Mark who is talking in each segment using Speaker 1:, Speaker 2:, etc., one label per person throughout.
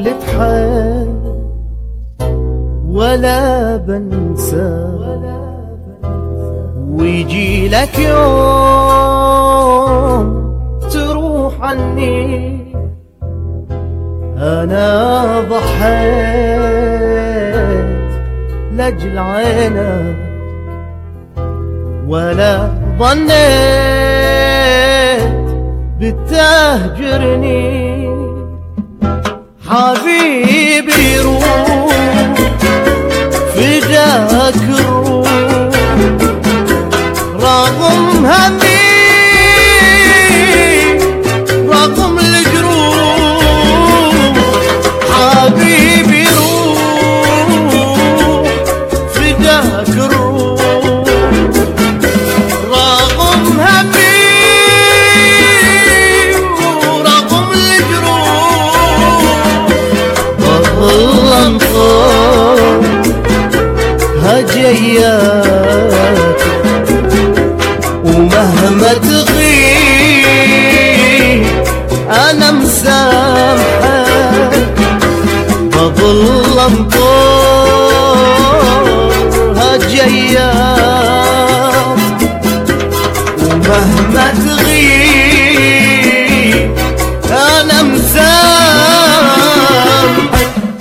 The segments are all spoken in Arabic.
Speaker 1: لتحب ولا بنسى، ويجي لك يوم تروح عني. أنا ضحيت لأجل عينك ولا ظنيت بتهجرني. حبيبي روح فداك الروح رغم همي رغم الجروح. حبيبي روح فداك الروح رغم همي ورغم الجروح. والله انطر هجيات ومهما تغيب أنا مسامحك. بظل انطر هجيات ومهما تغيب أنا مسامحك.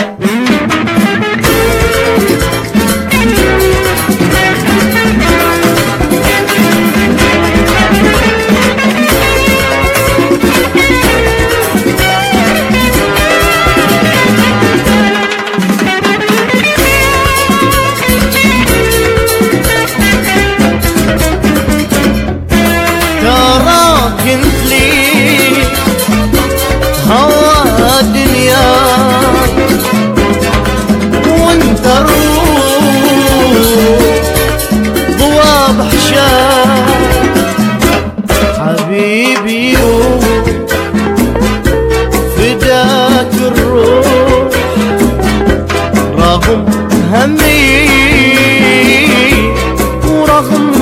Speaker 1: كنت لي هوا دنيا وانت الروح ضوى بحشاك. حبيبي فداك الروح رغم همي ورغم